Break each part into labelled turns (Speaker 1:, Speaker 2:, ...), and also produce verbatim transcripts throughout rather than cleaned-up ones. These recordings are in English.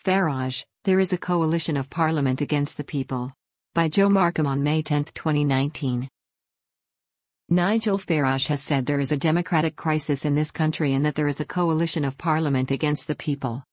Speaker 1: Farage, there is a coalition of parliament against the people. By Joe Markham on May tenth twenty nineteen. Nigel Farage has said there is a democratic crisis in this country and that there is a coalition of parliament against the people.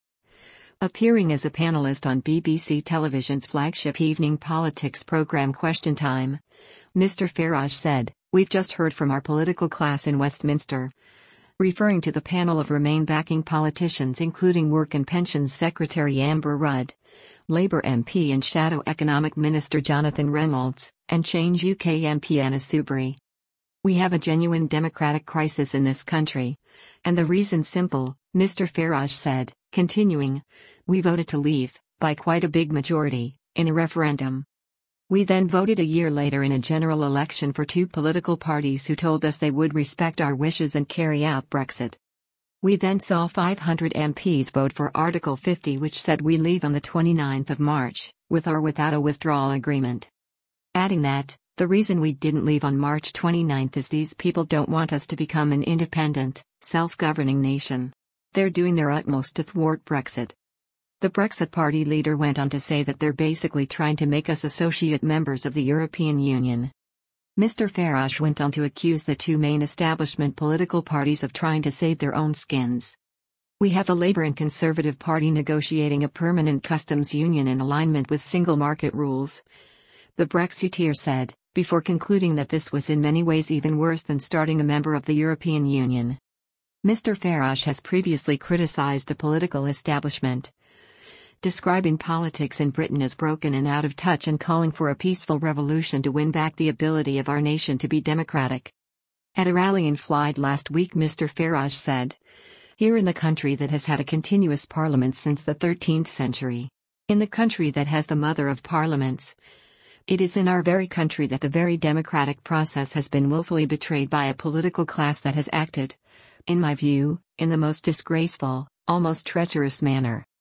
Speaker 1: Appearing as a panelist on B B C Television's flagship evening politics programme Question Time, Mister Farage said, "We've just heard from our political class in Westminster," referring to the panel of Remain-backing politicians including Work and Pensions Secretary Amber Rudd, Labour M P and Shadow Economic Minister Jonathan Reynolds, and Change U K M P Anna Soubry. "We have a genuine democratic crisis in this country. And the reason's simple," Mister Farage said, continuing, "We voted to leave, by quite a big majority, in a referendum. We then voted a year later in a general election for two political parties who told us they would respect our wishes and carry out Brexit. We then saw five hundred M Ps vote for Article fifty, which said we leave on the twenty-ninth of March, with or without a withdrawal agreement." Adding that, "The reason we didn't leave on March twenty-ninth is these people don't want us to become an independent, self-governing nation. They're doing their utmost to thwart Brexit." The Brexit Party leader went on to say that they're basically trying to make us associate members of the European Union. Mister Farage went on to accuse the two main establishment political parties of trying to save their own skins. "We have a Labour and Conservative Party negotiating a permanent customs union in alignment with single market rules," the Brexiteer said, before concluding that this was in many ways even worse than starting a member of the European Union. Mister Farage has previously criticised the political establishment, describing politics in Britain as broken and out of touch and calling for a peaceful revolution to win back the ability of our nation to be democratic. At a rally in Clyde last week, Mister Farage said, "Here in the country that has had a continuous parliament since the thirteenth century, in the country that has the mother of parliaments, it is in our very country that the very democratic process has been willfully betrayed by a political class that has acted, in my view, in the most disgraceful, almost treacherous manner."